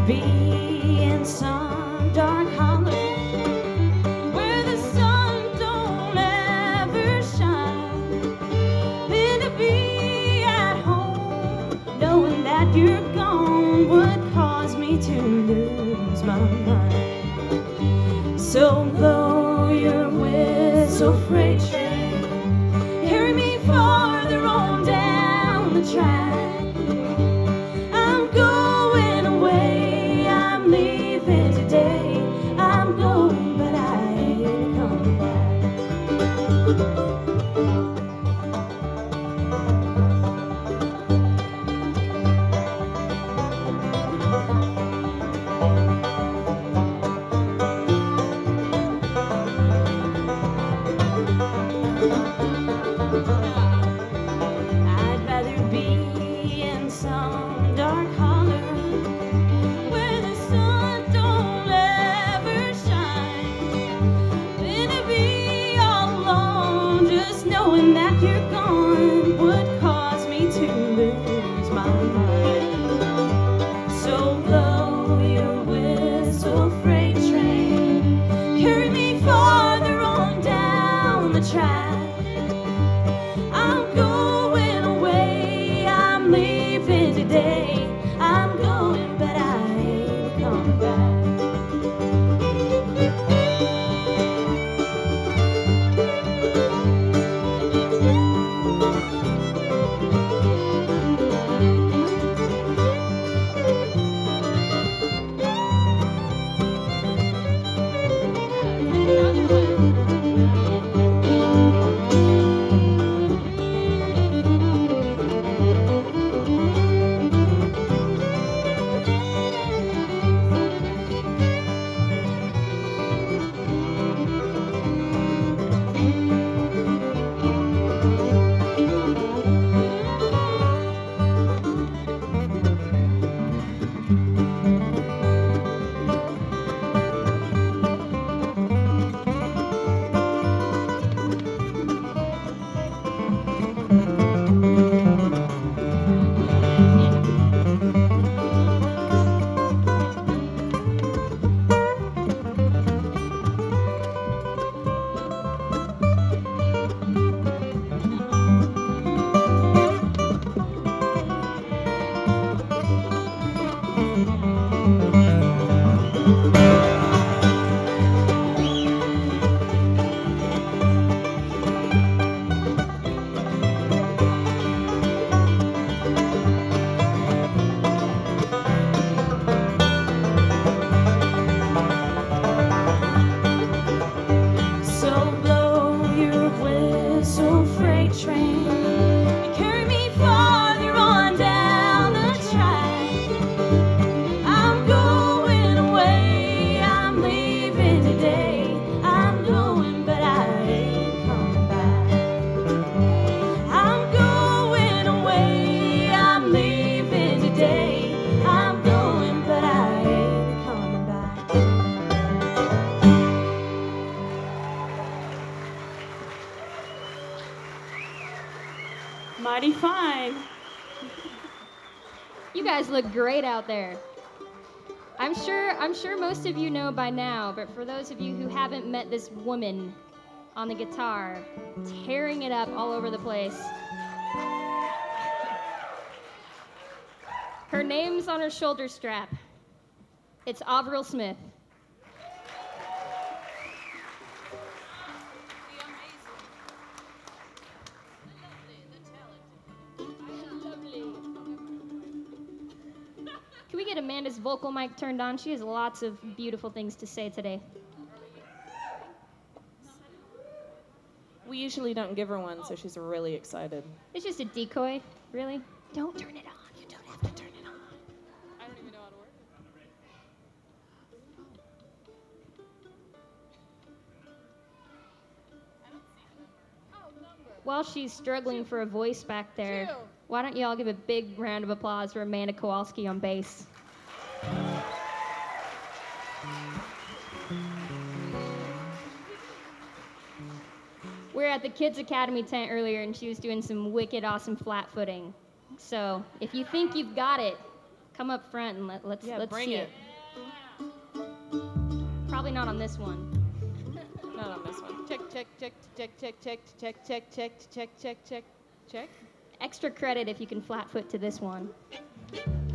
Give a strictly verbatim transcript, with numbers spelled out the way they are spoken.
be in some dark hollow where the sun don't ever shine, than to be at home knowing that you're gone would cause me to lose my mind. So blow your whistle, freight train, carry me farther on down the track. I'm going away, I'm leaving today. I'm going, but I ain't coming back. I'd rather be in some dark hollow where the sun don't ever shine, than to be all alone just knowing that you're gone would cause me to lose my mind. So blow your whistle, freight train, carry me farther on down the track. I'm going away, I'm leaving today. I'm going, but I ain't coming back. So blow your whistle, freight train, and carry me farther on down the track. I'm going away, I'm leaving today. I'm going, but I ain't coming back. I'm going away, I'm leaving today. I'm going, but I ain't coming back. Mighty fine. You guys look great out there. I'm sure I'm sure most of you know by now, but for those of you who haven't met this woman on the guitar, tearing it up all over the place. Her name's on her shoulder strap. It's Avril Smith. Can we get Amanda's vocal mic turned on? She has lots of beautiful things to say today. We usually don't give her one, so she's really excited. It's just a decoy, really. Don't turn it on. You don't have to turn it on. I don't even know how to work it. While she's struggling for a voice back there, why don't you all give a big round of applause for Amanda Kowalski on bass? We were at the Kids Academy tent earlier, and she was doing some wicked awesome flat footing. So if you think you've got it, come up front and let, let's Yeah, let's bring see it. it. Probably not on this one. Not on this one. Check, check, check, check, check, check, check, check, check, check, check, check, check. Extra credit if you can flat foot to this one.